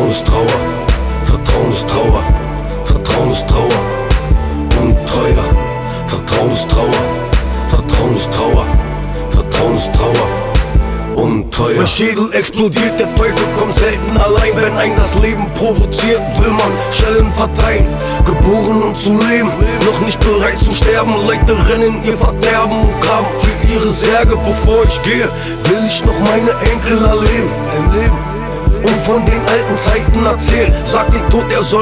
Vertrauenstrauer, Vertrauenstrauer, Vertrauenstrauer, Untreuer, Vertrauenstrauer, Vertrauenstrauer, Vertrauenstrauer, Unteuer. Mein Schädel explodiert, der Teufel kommt selten allein. Wenn ein das Leben provoziert, will man Schellen verteilen. Geboren um zu leben, noch nicht bereit zu sterben. Leute rennen ihr Verderben und graben für ihre Särge. Bevor ich gehe, will ich noch meine Enkel erleben und von den alten Zeiten erzählen. Sagt den Tod, er soll